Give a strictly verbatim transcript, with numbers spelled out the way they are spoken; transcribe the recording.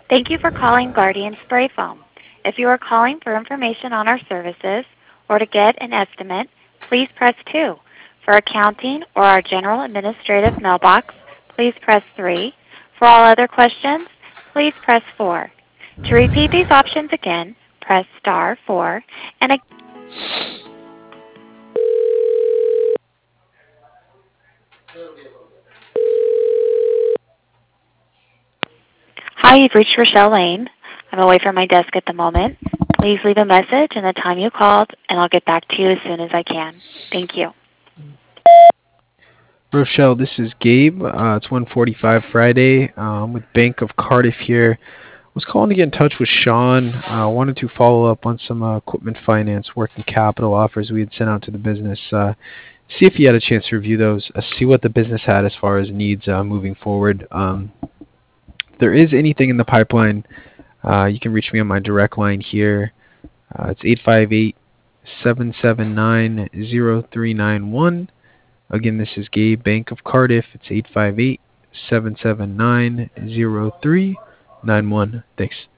Thank you for calling Guardian Spray Foam. If you are calling for information on our services or to get an estimate, please press two. For accounting or our general administrative mailbox, please press three. For all other questions, please press four. To repeat these options again, press star four. And a- Hi, you've reached Rochelle Lane. I'm away from my desk at the moment. Please leave a message and the time you called, and I'll get back to you as soon as I can. Thank you. Rochelle, this is Gabe. Uh, it's one forty-five Friday. Um, with Bank of Cardiff here. Was calling to get in touch with Sean. Uh, wanted to follow up on some uh, equipment finance working capital offers we had sent out to the business. Uh, see if you had a chance to review those. Uh, see what the business had as far as needs uh, moving forward. Um, if there is anything in the pipeline, uh, you can reach me on my direct line here. Uh, it's eight five eight, seven seven nine, zero three nine one. Again, this is Gabe, Bank of Cardiff. It's eight five eight, seven seven nine, zero three nine one. Thanks.